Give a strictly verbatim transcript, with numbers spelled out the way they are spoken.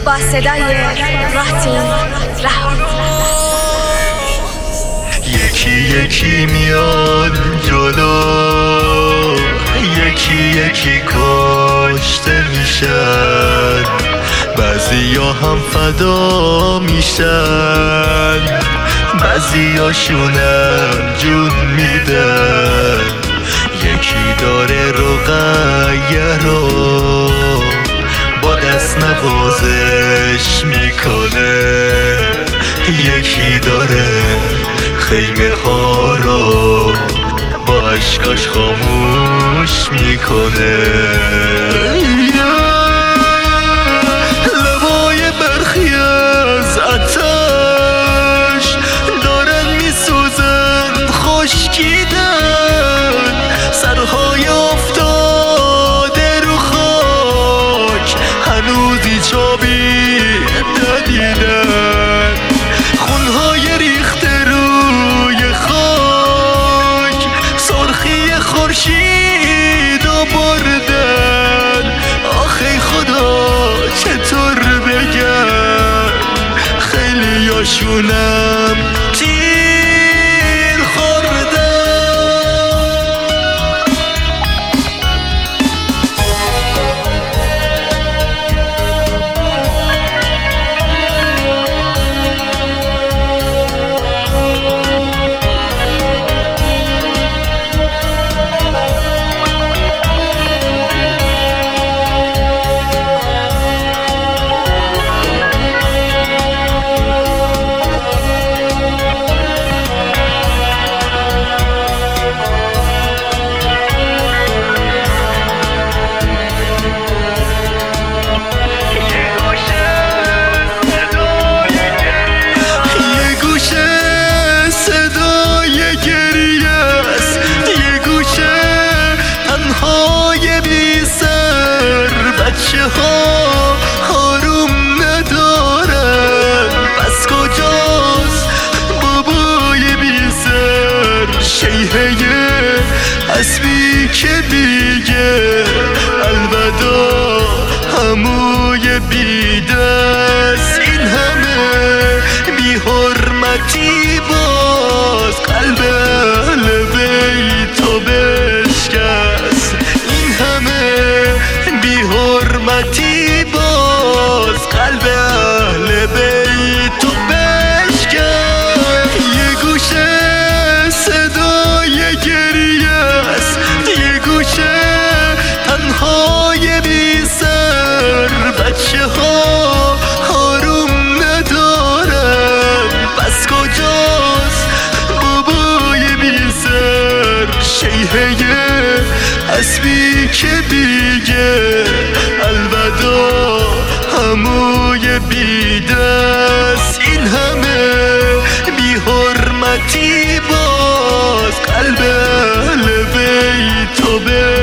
با صدای راتین رها. یکی یکی میاد جلو، یکی یکی کشته میشن، بعضیا هم فدا میشن، بعضیاشونم جون میدن. یکی داره رقیه رو با دست نوازش میکنه، یکی داره خیمه ها رو با عشقاش خاموش میکنه. لبای برخی از آتش دارن میسوزن خشکیدن، سرهای افتاده رو خاک هنوزی چابی ندیدن، خونهای ریخته روی خاک سرخی خورشید و بردن. آخه خدا چطور بگم، خیلی هاشونم تیر خوردن. بچه ها آروم ندارن، پس کجاست بابای بی سر؟ شیهه اسبی که بیگه البدا عموی بی دست. این همه بی حرمتی باز قلب اهل بیتو بشکست، این همه بی حرمتی باز قلب اهل بیتو بشکست. یه گوشه صدای گریه است، یه گوشه تنهای بی سر. بچه ها آروم ندارن، پس کجاست بابای بی سر؟ شیهه اسبی که بیگه البدا عموی بی دست. این همه بی حرمتی باز قلب اهل بیتو